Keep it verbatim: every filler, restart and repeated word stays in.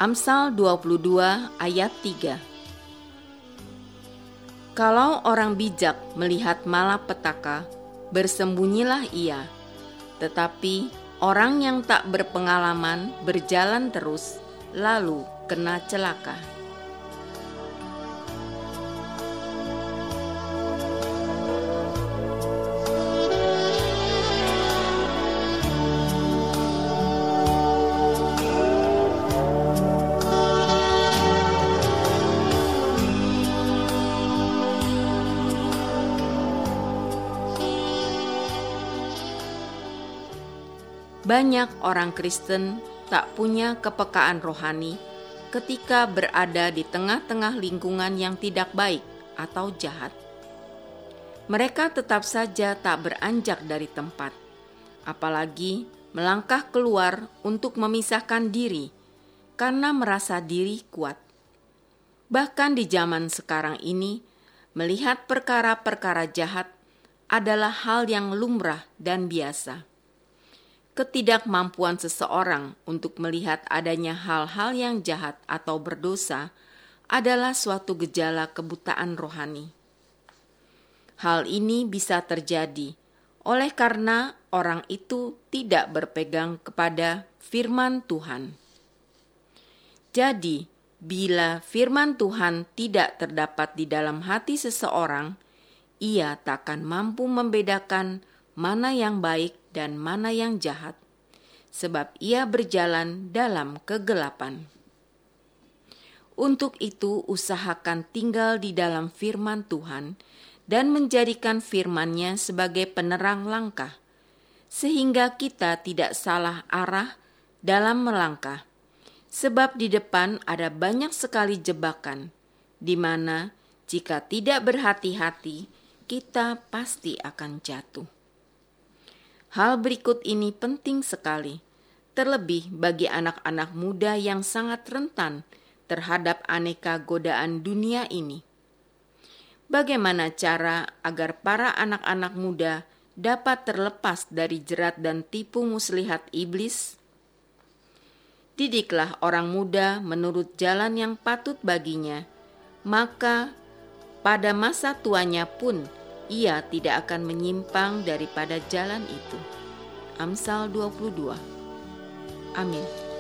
Amsal dua puluh dua ayat tiga. Kalau orang bijak melihat malapetaka, bersembunyilah ia. Tetapi orang yang tak berpengalaman berjalan terus, lalu kena celaka. Banyak orang Kristen tak punya kepekaan rohani ketika berada di tengah-tengah lingkungan yang tidak baik atau jahat. Mereka tetap saja tak beranjak dari tempat, apalagi melangkah keluar untuk memisahkan diri karena merasa diri kuat. Bahkan di zaman sekarang ini, melihat perkara-perkara jahat adalah hal yang lumrah dan biasa. Ketidakmampuan seseorang untuk melihat adanya hal-hal yang jahat atau berdosa adalah suatu gejala kebutaan rohani. Hal ini bisa terjadi oleh karena orang itu tidak berpegang kepada firman Tuhan. Jadi, bila firman Tuhan tidak terdapat di dalam hati seseorang, ia takkan mampu membedakan mana yang baik dan mana yang jahat, sebab ia berjalan dalam kegelapan. Untuk itu, usahakan tinggal di dalam firman Tuhan dan menjadikan firman-Nya sebagai penerang langkah, sehingga kita tidak salah arah dalam melangkah, sebab di depan ada banyak sekali jebakan, di mana jika tidak berhati-hati, kita pasti akan jatuh. Hal berikut ini penting sekali, terlebih bagi anak-anak muda yang sangat rentan terhadap aneka godaan dunia ini. Bagaimana cara agar para anak-anak muda dapat terlepas dari jerat dan tipu muslihat iblis? Didiklah orang muda menurut jalan yang patut baginya, maka pada masa tuanya pun ia tidak akan menyimpang daripada jalan itu. Amsal dua puluh dua. Amin.